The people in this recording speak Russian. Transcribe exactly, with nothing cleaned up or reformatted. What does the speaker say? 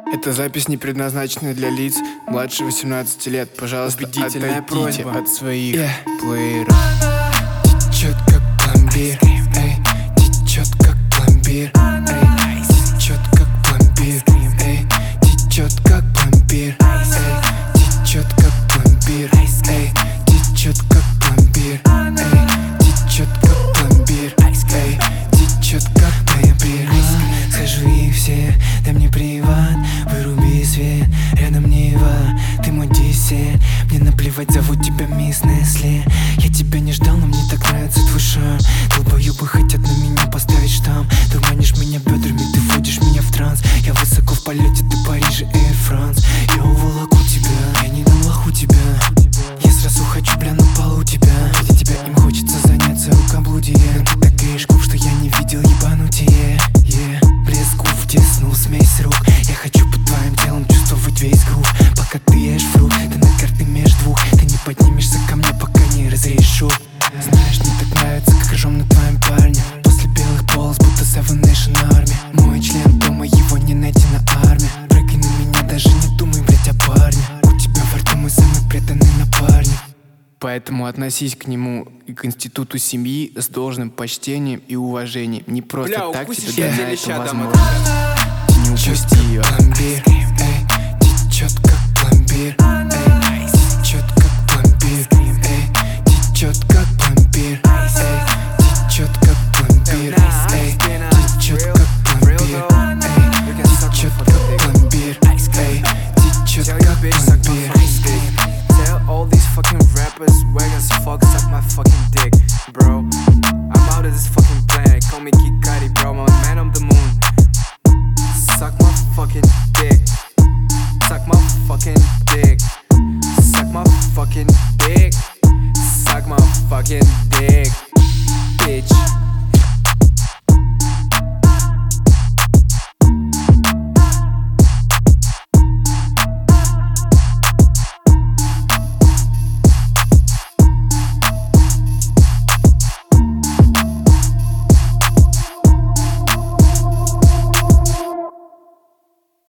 Эта запись не предназначена для лиц младше восемнадцати лет. Пожалуйста, убедительная отойдите просьба от своих yeah. плееров. Течет как пломбир, эй, течет как пломбир, эй, течет как пломбир, эй, течет как пломбир, эй, течет как пломбир, эй, течет как пломбир, эй, течет как пломбир, эй, течет как пломбир. Скажу ей все, дай мне приват, выруби свет, рядом Нева, ты мой десерт. Мне наплевать, зовут тебя мисс Несли. Я тебя не ждал, но мне так нравится твой шарм. Долбоёбы хотят на меня поставить штамп. Дурманишь меня бедрами, ты вводишь меня в транс. Я высоко в полете, ты Париж и Air France. Я уволоку тебя, я не на лоху тебя. Я сразу хочу, бля, на полу тебя. Хотя тебя им хочется заняться рукоблудием. Ты так кишков, что я не видел ебанутие. Yeah. Блеску втиснул смесь рук. Я хочу под твоим телом чувствовать весь грув. Пока ты ешь фрукт, ты на карты меж двух. Ты не поднимешься ко мне, пока не разрешу. Знаешь, мне так нравится, как ржем на твоем парне. После белых полос, будто Seven Nation Army. Мой член дома, его не найти на армии. Прыгай на меня, даже не думай, блять, о парне. У тебя во рту мой самый преданный напарник. Поэтому относись к нему и к институту семьи с должным почтением и уважением. Не просто Бля, так упустишь, тебе я на тебе это леща дам, возможность. Ты не упусти ее. Пломбир, эй, течет как пломбир, эй, течет как пломбир, эй, течет как пломбир, эй, течет как пломбир, эй, течет как пломбир, эй, течет как пломбир, эй, течет как пломбир. Tell all these fucking rappers, wag as fuck, suck my fucking dick, bro. I'm out of this fucking planet, call me Kid Cudi, bro. I'm a man on the moon. Suck my fucking dick. Suck my fucking dick. Suck my fucking dick. Suck my fucking dick.